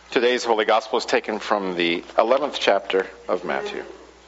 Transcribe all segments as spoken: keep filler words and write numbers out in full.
Today's Holy Gospel is taken from the eleventh chapter of Matthew.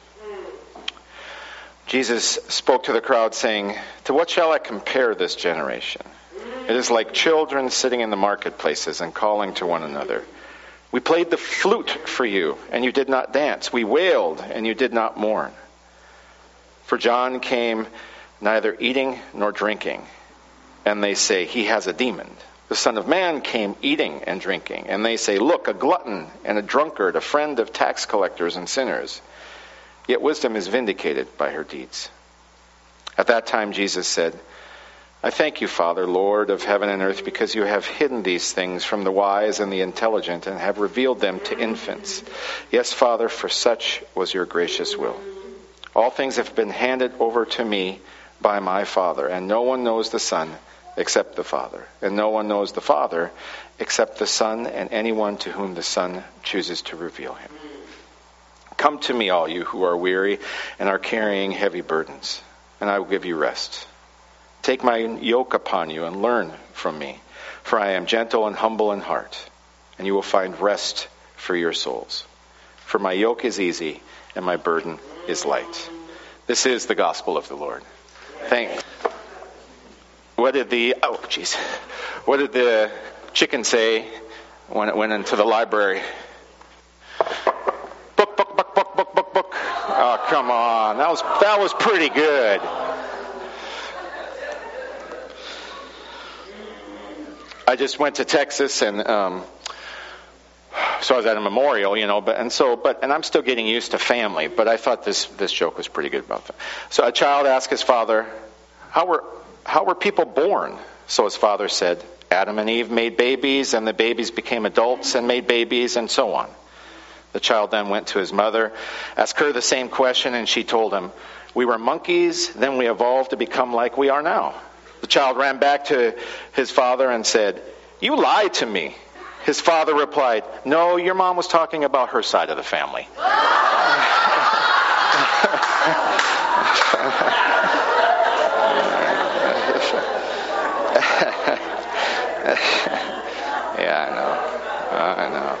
Jesus spoke to the crowd, saying, "To what shall I compare this generation? It is like children sitting in the marketplaces and calling to one another. We played the flute for you, and you did not dance. We wailed, and you did not mourn. For John came neither eating nor drinking, and they say, 'He has a demon.' The Son of Man came eating and drinking, and they say, 'Look, a glutton and a drunkard, a friend of tax collectors and sinners.' Yet wisdom is vindicated by her deeds." At that time Jesus said, "I thank you, Father, Lord of heaven and earth, because you have hidden these things from the wise and the intelligent and have revealed them to infants. Yes, Father, for such was your gracious will. All things have been handed over to me by my Father, and no one knows the Son except the Father, and no one knows the Father except the Son and anyone to whom the Son chooses to reveal him. Come to me, all you who are weary and are carrying heavy burdens, and I will give you rest. Take my yoke upon you and learn from me, for I am gentle and humble in heart, and you will find rest for your souls. For my yoke is easy and my burden is light." This is the gospel of the Lord. Thanks. What did the oh jeez, what did the chicken say when it went into the library? Book, book, book, book, book, book, book. Oh, come on, that was that was pretty good. I just went to Texas, and um, so I was at a memorial, you know, but and so but and I'm still getting used to family, but I thought this this joke was pretty good about that. So a child asked his father, "How were How were people born?" So his father said, "Adam and Eve made babies, and the babies became adults and made babies, and so on." The child then went to his mother, asked her the same question, and she told him, "We were monkeys, then we evolved to become like we are now." The child ran back to his father and said, "You lied to me." His father replied, "No, your mom was talking about her side of the family." Yeah, I know. Uh, I know.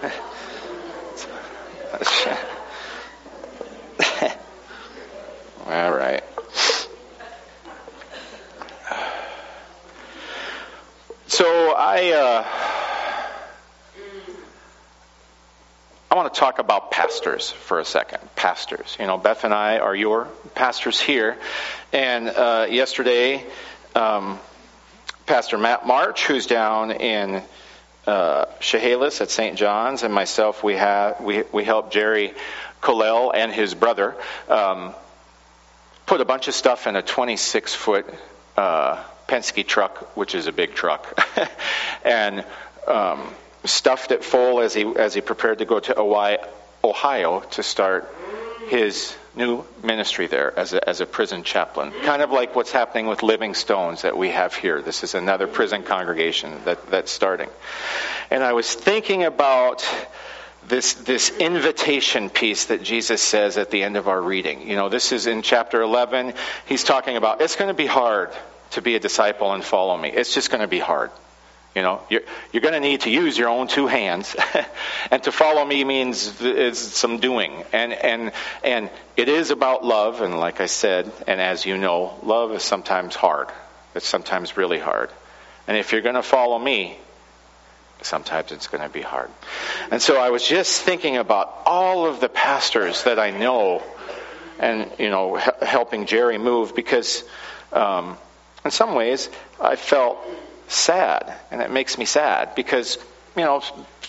All right. So I uh, I want to talk about pastors for a second. Pastors. You know, Beth and I are your pastors here. And uh, yesterday, um, Pastor Matt March, who's down in uh, Chehalis at Saint John's, and myself, we have we we helped Jerry Colell and his brother um, put a bunch of stuff in a twenty-six foot uh, Penske truck, which is a big truck, and um, stuffed it full as he as he prepared to go to Ohio to start his new ministry there as a, as a prison chaplain. Kind of like what's happening with Living Stones that we have here. This is another prison congregation that, that's starting. And I was thinking about this this invitation piece that Jesus says at the end of our reading. You know, this is in chapter eleven. He's talking about it's going to be hard to be a disciple and follow me. It's just going to be hard. You know, you're, you're going to need to use your own two hands, and to follow me means is some doing, and and and it is about love, and like I said, and as you know, love is sometimes hard. It's sometimes really hard, and if you're going to follow me, sometimes it's going to be hard. And so I was just thinking about all of the pastors that I know, and you know, h- helping Jerry move, because um, in some ways I felt sad, and it makes me sad because, you know,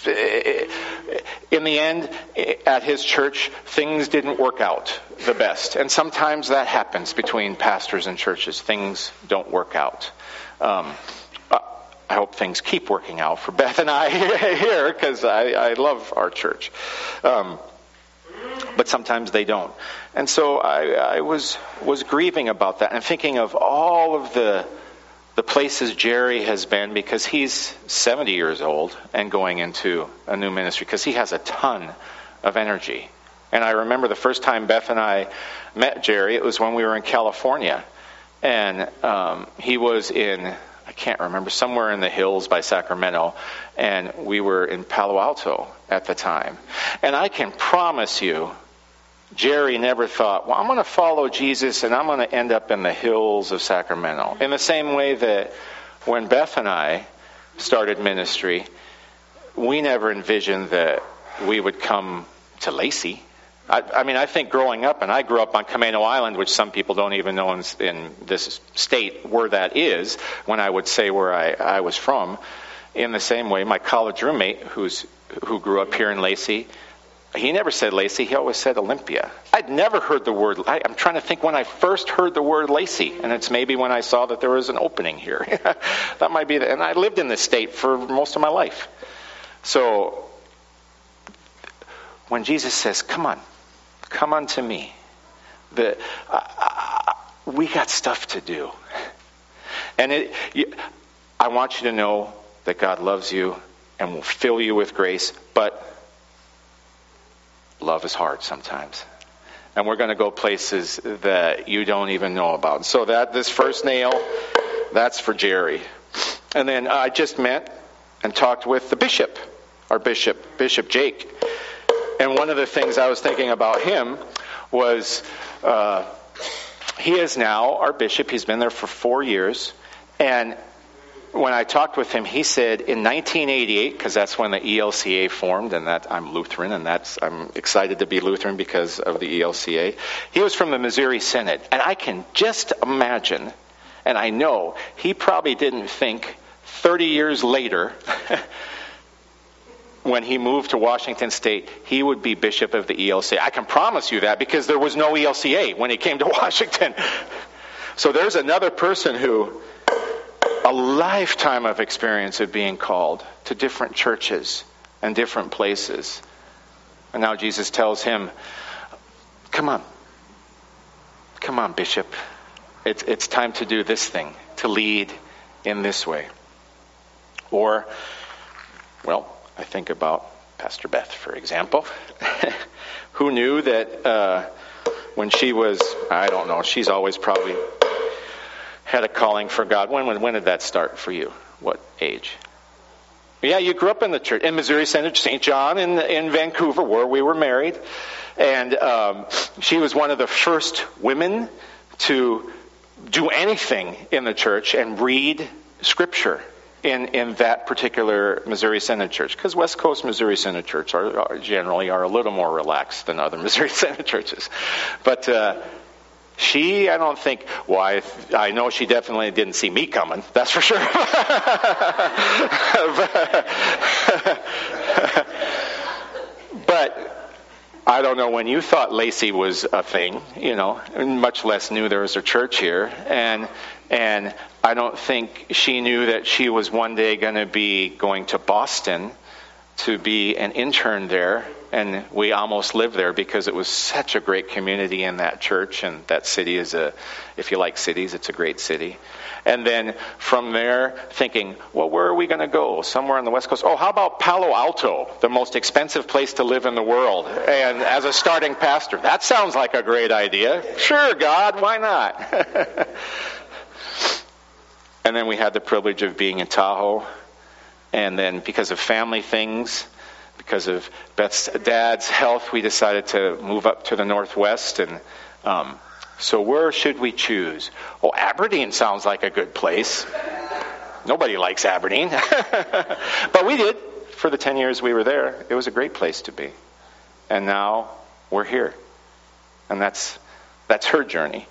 in the end, at his church, things didn't work out the best. And sometimes that happens between pastors and churches. Things don't work out. Um, I hope things keep working out for Beth and I here, because I, I love our church. Um, but sometimes they don't. And so I, I was was grieving about that and thinking of all of the the places Jerry has been, because he's seventy years old and going into a new ministry, because he has a ton of energy. And I remember the first time Beth and I met Jerry, it was when we were in California. And um, he was in I can't remember, somewhere in the hills by Sacramento, and we were in Palo Alto at the time. And I can promise you, Jerry never thought, well, I'm going to follow Jesus and I'm going to end up in the hills of Sacramento. In the same way that when Beth and I started ministry, we never envisioned that we would come to Lacey. I, I mean, I think growing up, and I grew up on Camano Island, which some people don't even know in, in this state where that is, when I would say where I, I was from. In the same way, my college roommate, who's who grew up here in Lacey, he never said Lacey, he always said Olympia. I'd never heard the word, I, I'm trying to think when I first heard the word Lacey, and it's maybe when I saw that there was an opening here. That might be, the, and I lived in this state for most of my life. So, when Jesus says, come on, come unto me, the, uh, uh, we got stuff to do. And it, you, I want you to know that God loves you and will fill you with grace, but love is hard sometimes. And we're going to go places that you don't even know about. So that this first nail, that's for Jerry. And then I just met and talked with the bishop, our bishop, Bishop Jake. And one of the things I was thinking about him was uh, he is now our bishop. He's been there for four years. And when I talked with him, he said in nineteen eighty-eight, because that's when the E L C A formed, and that I'm Lutheran, and that's I'm excited to be Lutheran because of the E L C A. He was from the Missouri Synod, and I can just imagine, and I know he probably didn't think thirty years later, when he moved to Washington State, he would be bishop of the E L C A. I can promise you that because there was no E L C A when he came to Washington. So there's another person who a lifetime of experience of being called to different churches and different places. And now Jesus tells him, come on. Come on, Bishop. It's, it's time to do this thing, to lead in this way. Or, well, I think about Pastor Beth, for example, who knew that uh, when she was, I don't know, she's always probably had a calling for God. When, when when did that start for you? What age? Yeah, you grew up in the church, in Missouri Synod, Saint John in in Vancouver, where we were married. And um, she was one of the first women to do anything in the church and read Scripture in, in that particular Missouri Synod church. Because West Coast Missouri Synod church are, are generally are a little more relaxed than other Missouri Synod churches. But uh, she, I don't think, well, I, I know she definitely didn't see me coming, that's for sure. But I don't know when you thought Lacey was a thing, you know, much less knew there was a church here. And and I don't think she knew that she was one day going to be going to Boston to be an intern there. And we almost lived there because it was such a great community in that church. And that city is a, if you like cities, it's a great city. And then from there, thinking, well, where are we going to go? Somewhere on the West Coast. Oh, how about Palo Alto, the most expensive place to live in the world? And as a starting pastor, that sounds like a great idea. Sure, God, why not? And then we had the privilege of being in Tahoe. And then because of family things, because of Beth's dad's health, we decided to move up to the Northwest. And um, so where should we choose? Well, Aberdeen sounds like a good place. Nobody likes Aberdeen. But we did. For the ten years we were there, it was a great place to be. And now we're here. And that's that's her journey.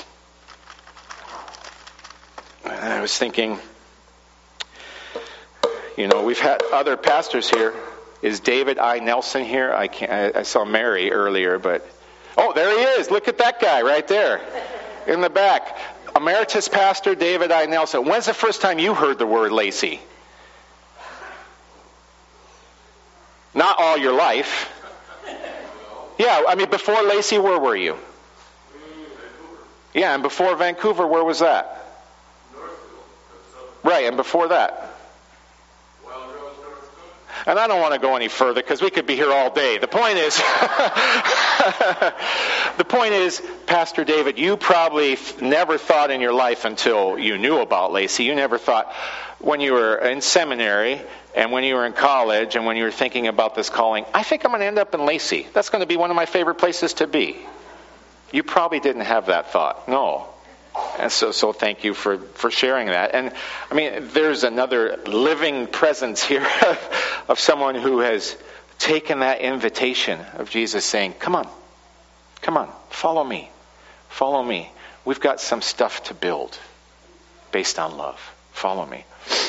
And I was thinking, you know, we've had other pastors here. Is David I. Nelson here? I can't. I saw Mary earlier, but oh, there he is. Look at that guy right there in the back. Emeritus Pastor David I. Nelson. When's the first time you heard the word Lacey? Not all your life. Yeah, I mean, before Lacey, where were you? Yeah, and before Vancouver, where was that? Right, and before that? And I don't want to go any further because we could be here all day. The point is, The point is, Pastor David, you probably f- never thought in your life until you knew about Lacey. You never thought when you were in seminary and when you were in college and when you were thinking about this calling, I think I'm going to end up in Lacey. That's going to be one of my favorite places to be. You probably didn't have that thought. No. And so, so thank you for, for sharing that. And I mean, there's another living presence here of, of someone who has taken that invitation of Jesus saying, come on, come on, follow me, follow me. We've got some stuff to build based on love. Follow me.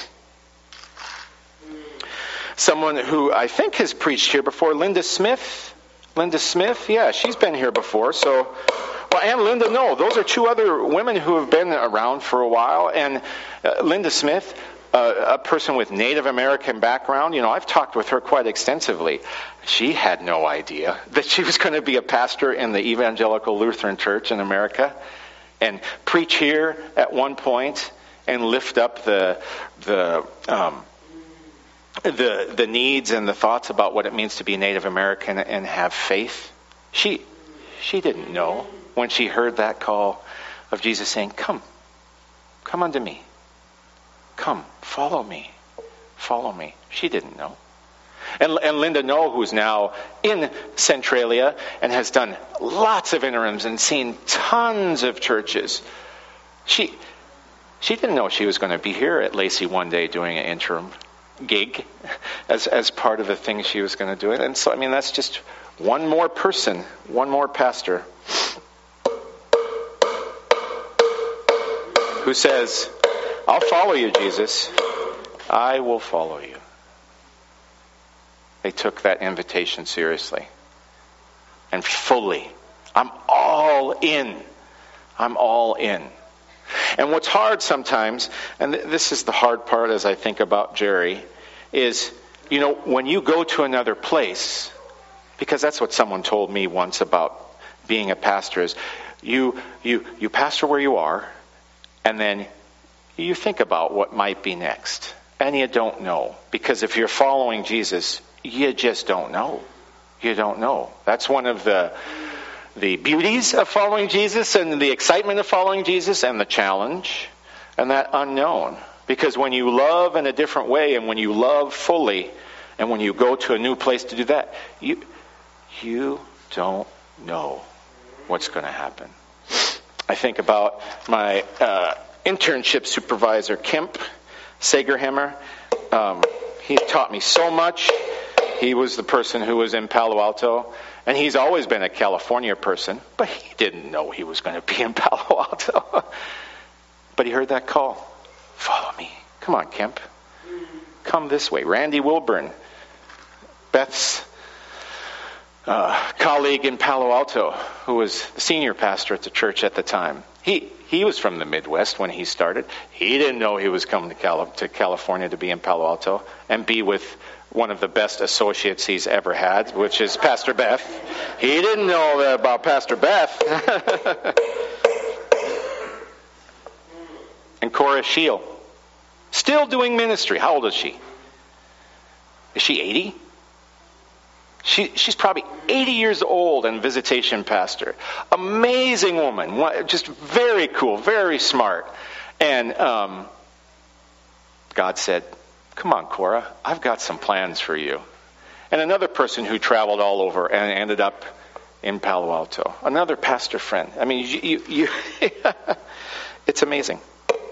Someone who I think has preached here before, Linda Smith. Linda Smith, yeah, she's been here before. So, well, and Linda, no, those are two other women who have been around for a while. And uh, Linda Smith, uh, a person with Native American background, you know, I've talked with her quite extensively. She had no idea that she was going to be a pastor in the Evangelical Lutheran Church in America and preach here at one point and lift up the the um, the the needs and the thoughts about what it means to be Native American and have faith. She she didn't know when she heard that call of Jesus saying, "Come, come unto me. Come, follow me, follow me." She didn't know. And, and Linda Noe, who's now in Centralia and has done lots of interims and seen tons of churches, she she didn't know she was going to be here at Lacey one day doing an interim gig as as part of the thing she was going to do it. And so, I mean, that's just one more person, one more pastor who says, "I'll follow you, Jesus. I will follow you." They took that invitation seriously and fully. I'm all in. I'm all in. And what's hard sometimes, and th- this is the hard part as I think about Jerry, is, you know, when you go to another place, because that's what someone told me once about being a pastor, is you you you pastor where you are, and then you think about what might be next. And you don't know. Because if you're following Jesus, you just don't know. You don't know. That's one of the the beauties of following Jesus and the excitement of following Jesus and the challenge and that unknown. Because when you love in a different way and when you love fully and when you go to a new place to do that, you you don't know what's going to happen. I think about my uh, internship supervisor, Kemp Sagerhammer. Um, he taught me so much. He was the person who was in Palo Alto, and he's always been a California person, but he didn't know he was going to be in Palo Alto. But he heard that call. Follow me. Come on, Kemp. Come this way. Randy Wilburn, Beth's uh, colleague in Palo Alto, who was the senior pastor at the church at the time. He he was from the Midwest when he started. He didn't know he was coming to, Cali- to California to be in Palo Alto and be with one of the best associates he's ever had, which is Pastor Beth. He didn't know about Pastor Beth. And Cora Shield, still doing ministry. How old is she? Is she eighty? She, she's probably eighty years old and visitation pastor. Amazing woman. Just very cool, very smart. And um, God said, "Come on, Cora, I've got some plans for you." And another person who traveled all over and ended up in Palo Alto. Another pastor friend. I mean, you, you, you it's amazing.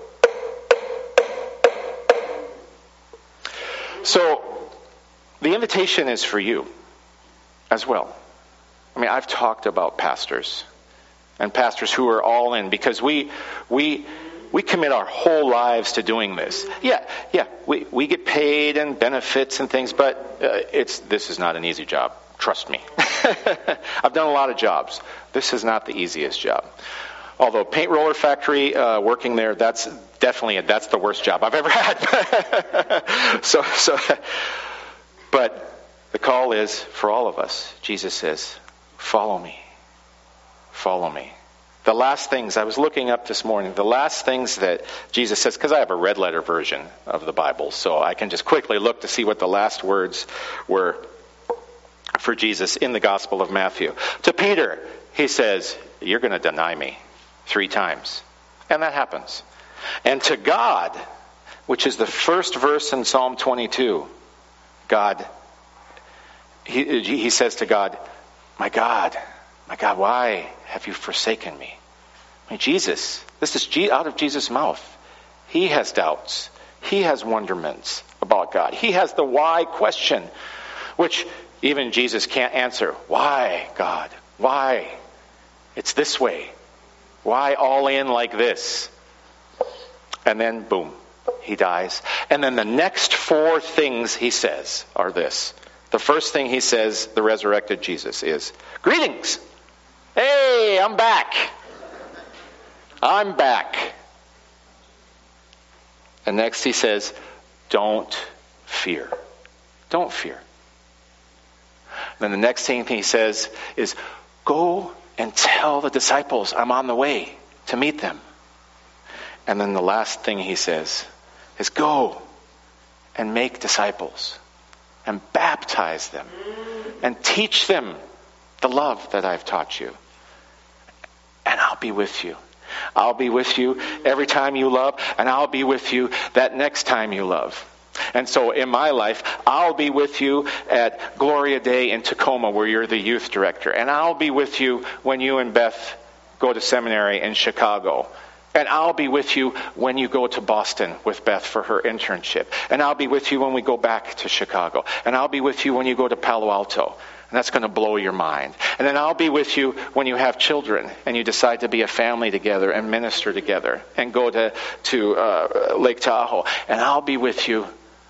So, the invitation is for you as well. I mean, I've talked about pastors and pastors who are all in because we we we commit our whole lives to doing this. Yeah, yeah, we we get paid and benefits and things, but uh, it's this is not an easy job. Trust me. I've done a lot of jobs. This is not the easiest job. Although paint roller factory, uh, working there, that's definitely a, that's the worst job I've ever had. so so, but. The call is for all of us. Jesus says, follow me. Follow me. The last things, I was looking up this morning, the last things that Jesus says, because I have a red letter version of the Bible, so I can just quickly look to see what the last words were for Jesus in the Gospel of Matthew. To Peter, he says, you're going to deny me three times. And that happens. And to God, which is the first verse in Psalm twenty-two, God, he, he says to God, my God, my God, why have you forsaken me? I mean, Jesus, this is out of Jesus' mouth. He has doubts. He has wonderments about God. He has the why question, which even Jesus can't answer. Why, God? Why? It's this way. Why all in like this? And then, boom, he dies. And then the next four things he says are this. The first thing he says, the resurrected Jesus, is, greetings. Hey, I'm back. I'm back. And next he says, don't fear. Don't fear. Then the next thing he says is, go and tell the disciples I'm on the way to meet them. And then the last thing he says is, go and make disciples and baptize them and teach them the love that I've taught you. And I'll be with you. I'll be with you every time you love, and I'll be with you that next time you love. And so in my life, I'll be with you at Gloria Day in Tacoma, where you're the youth director. And I'll be with you when you and Beth go to seminary in Chicago. And I'll be with you when you go to Boston with Beth for her internship. And I'll be with you when we go back to Chicago. And I'll be with you when you go to Palo Alto. And that's going to blow your mind. And then I'll be with you when you have children and you decide to be a family together and minister together and go to, to uh, Lake Tahoe. And I'll be with you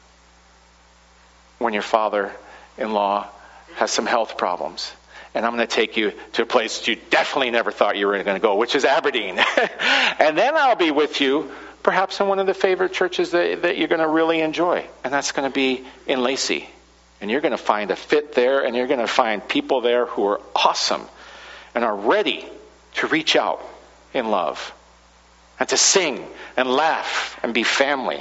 when your father-in-law has some health problems. And I'm going to take you to a place you definitely never thought you were going to go, which is Aberdeen. And then I'll be with you perhaps in one of the favorite churches that, that you're going to really enjoy. And that's going to be in Lacey. And you're going to find a fit there, and you're going to find people there who are awesome and are ready to reach out in love and to sing and laugh and be family.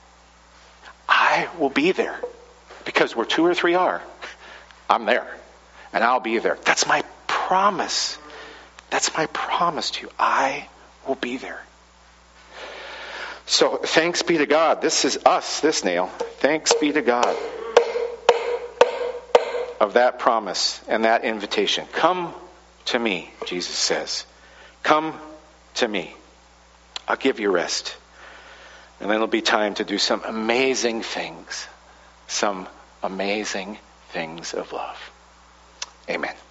I will be there because where two or three are, I'm there. And I'll be there. That's my promise. That's my promise to you. I will be there. So thanks be to God. This is us, this nail. Thanks be to God of that promise and that invitation. Come to me, Jesus says. Come to me. I'll give you rest. And then it'll be time to do some amazing things. Some amazing things of love. Amen.